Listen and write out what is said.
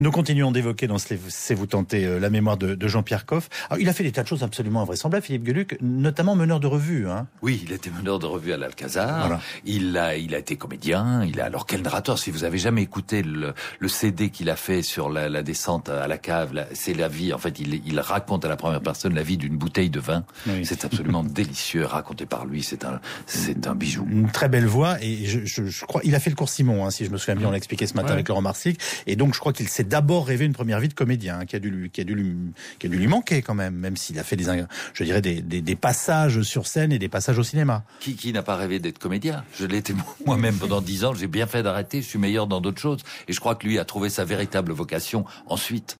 Nous continuons d'évoquer dans C'est vous tenter la mémoire de Jean-Pierre Coff. Alors, il a fait des tas de choses absolument invraisemblables, Philippe Gueluc, notamment meneur de revue. Hein. Oui, il était meneur de revue à l'Alcazar. Voilà. Il a été comédien. Alors quel narrateur. Si vous avez jamais écouté le CD qu'il a fait sur la descente à la cave, c'est la vie. En fait, il raconte à la première personne la vie d'une bouteille de vin. Oui. C'est absolument délicieux, raconté par lui. C'est un bijou. Une très belle voix. Et je crois, il a fait le cours Simon, hein, si je me souviens bien, on l'a expliqué ce matin avec Laurent Marsic. Et donc, je crois qu'il s'est d'abord rêvé une première vie de comédien, hein, qui a dû lui manquer quand même s'il a fait des passages sur scène et des passages au cinéma. Qui n'a pas rêvé d'être comédien? Je l'ai été moi-même pendant 10 ans. J'ai bien fait d'arrêter. Je suis meilleur dans d'autres choses. Et je crois que lui a trouvé sa véritable vocation ensuite.